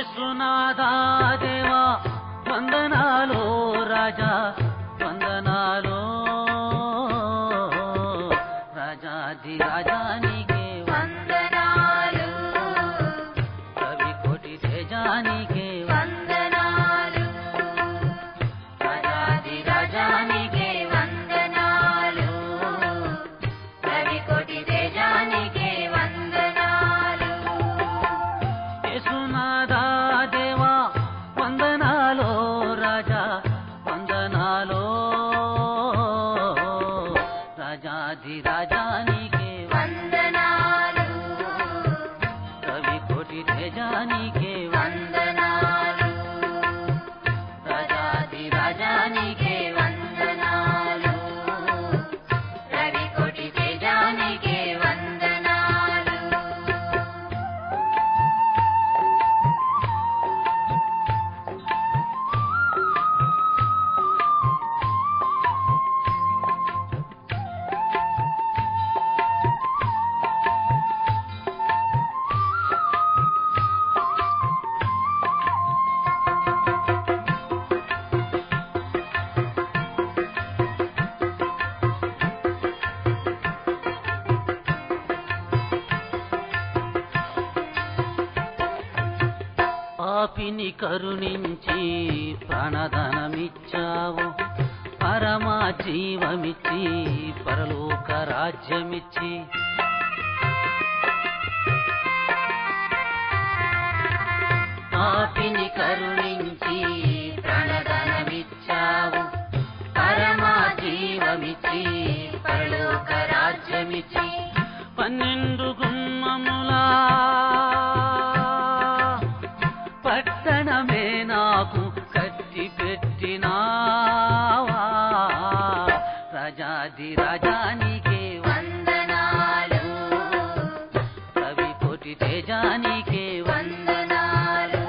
యేసునాథా దేవా వందనాలు రాజా వందనాలు రాజాది రాజానికే వందనాలు కవి కోటి తేజానికే వందనాలు రాజాది రాజానికే వందనాలు రవి కోటి తేజానికే వందనాలు యేసునాథా దేవా వందనాలు రాజా వందనాలు రాజాది రాజానికే వందనాలు కవి కోటి తేజానికే వందనాలు రాజాది రాజానికే వందనాలు రవి కోటి తేజానికే వందనాలు పాపిని కరుణించి ప్రాణధనమిచ్చావు పరమా జీవమిచ్చి పరలోక రాజ్యమిచ్చి పాపిని కరుణించి ప్రాణధనమిచ్చావు పరమా జీవమిచ్చి పరలోక రాజ్యమిచ్చి 12 గుమ్మములా పట్టణమే నాకు కట్టి పెట్టినావా రాజాది రాజానికే వందనాలు కవి కోటి తేజానికే వందనాలు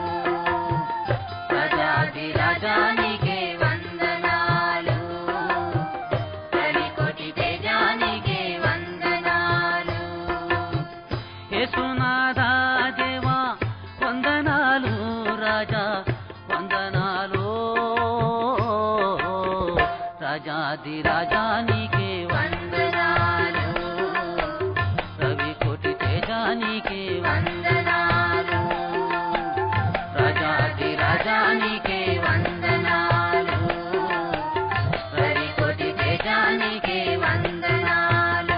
రాజాది రాజానికే వందనాలు రవి కోటి తేజానికే వందనాలు యేసునాథా దేవా వందనాలు రాజా వందనాలు రాజాది రాజానికే వందనాలు రవి కోటి తేజానికే వందనాలు రాజాది రాజానికే వందనాలు రవి కోటి తేజానికే వందనాలు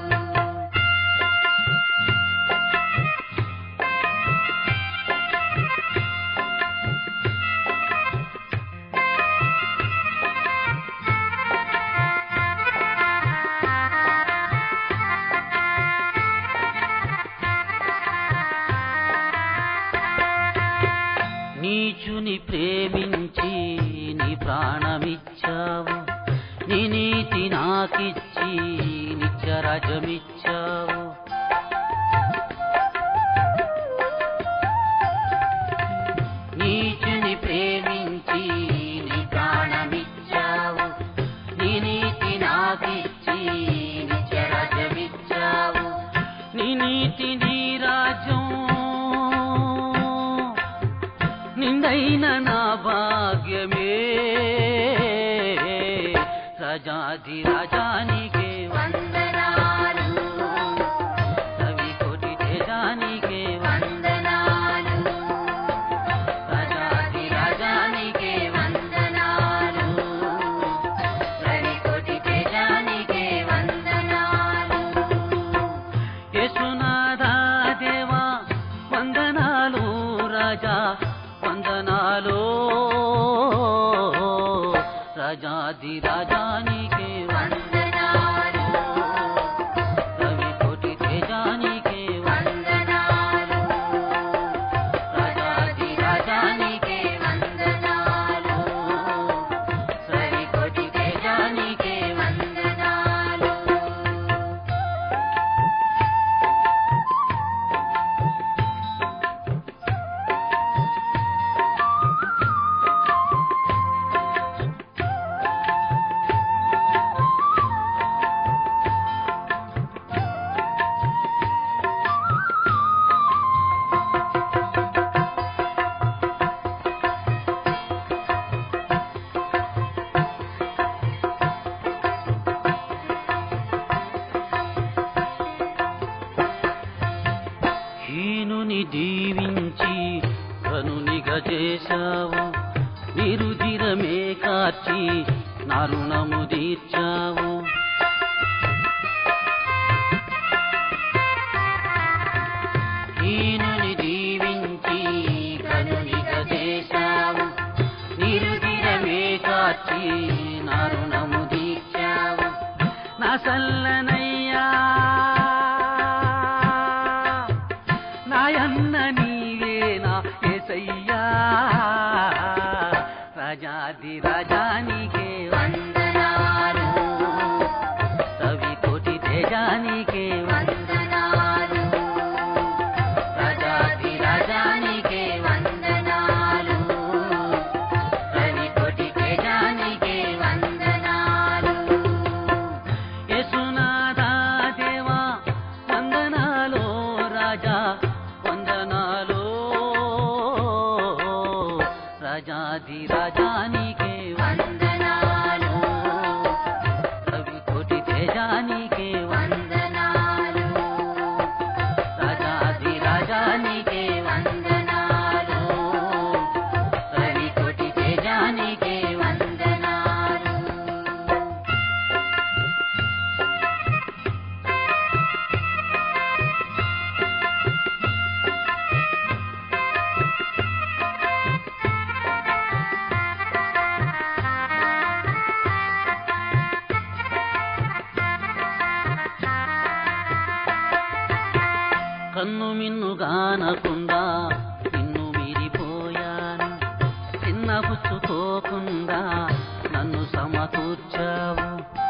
నీచుని ప్రేమించి నీ ప్రాణమిచ్చావు నీ నీతి నాకిచ్చి నిత్యరాజ్యమిచ్చావు నీచుని ప్రేమించి నీ ప్రాణమిచ్చావు నీ నీతి నాకిచ్చి నిత్యరాజ్యమిచ్చావు నీ నీతి నీ రాజ్యం నిందైన నా భాగ్యమే రాజాది రాజానికే వందనాలు రవి కోటి తేజానికే వందనాలు రాజాది రాజానికే వందనాలు రవి కోటి తేజానికే వందనాలు యేసునాథా దేవా వందనాలు రాజా వందనాలు రాజాది రాజానికే వందనాలు రవి కోటి తేజానికే వందనాలు రాజాది రాజానికే వందనాలు రవి కోటి తేజానికే వందనాలు దీవించి ధనునిగా చేశావు, నిరుజిరమే కార్చి నా రుణము తీర్చావు. హీనుని దీవించి ధనునిగా చేశావు, నిరుజిరమే కార్చి నా రుణము తీర్చావు. నా సల్లనయ్యా నాయన్న నీవేనా యేసయ్యా, రాజాది రాజానికే వందనాలు, సవి కోటి తేజానికే వందనాలు, రాజాది రాజానికే వందనాలు, రవి కోటి తేజానికే వందనాలు. యేసునాథా దేవా వందనాలో రాజా వందనాలో, రాజాది రాజానికే వందనాలు, సవి కోటి తేజానికే వందనాలు, రాజాది రాజానికే వందనాలు, రవి కోటి తేజానికే వందనాలు. కన్ను మిన్నుగానకుండా నిన్ను మీరిపోయాను, చిన్న పుచ్చుకోకుండా నన్ను సమకూర్చావు.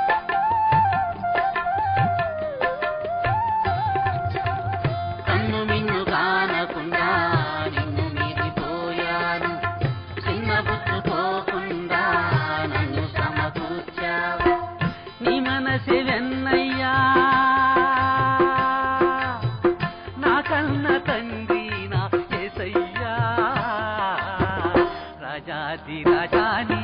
కన్ను మిన్నుగానకుండా నిన్ను మీరిపోయాను, చిన్న పుచ్చుకోకుండా నన్ను సమకూర్చావు. నీ మనసే వెన్నయ్యా నా కన్న తండ్రి నా యేసయ్యా, రాజాది రాజాని